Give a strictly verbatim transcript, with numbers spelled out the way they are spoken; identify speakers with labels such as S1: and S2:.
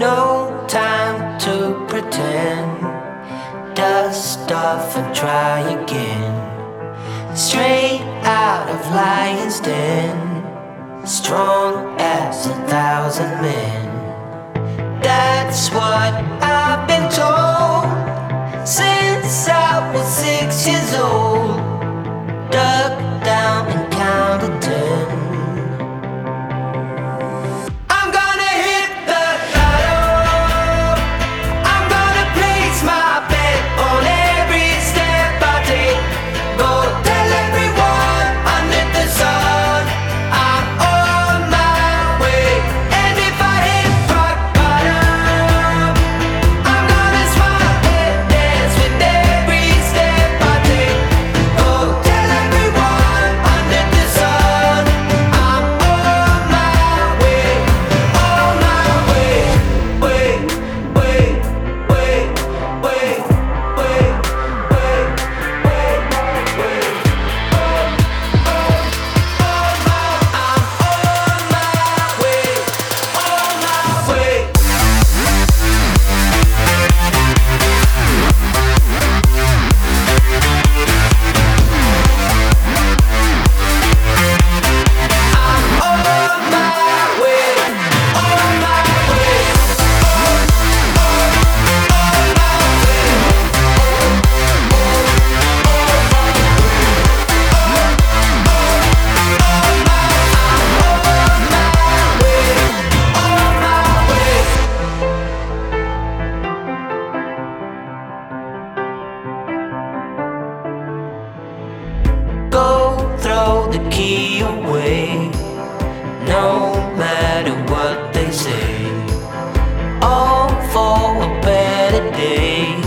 S1: No time to pretend. Dust off and try again. Straight out of lion's den. Strong as a thousand men. That's what I've been told since I was six years old. Dug down and counted ten. Throw the key away, no matter what they say. All for a better day.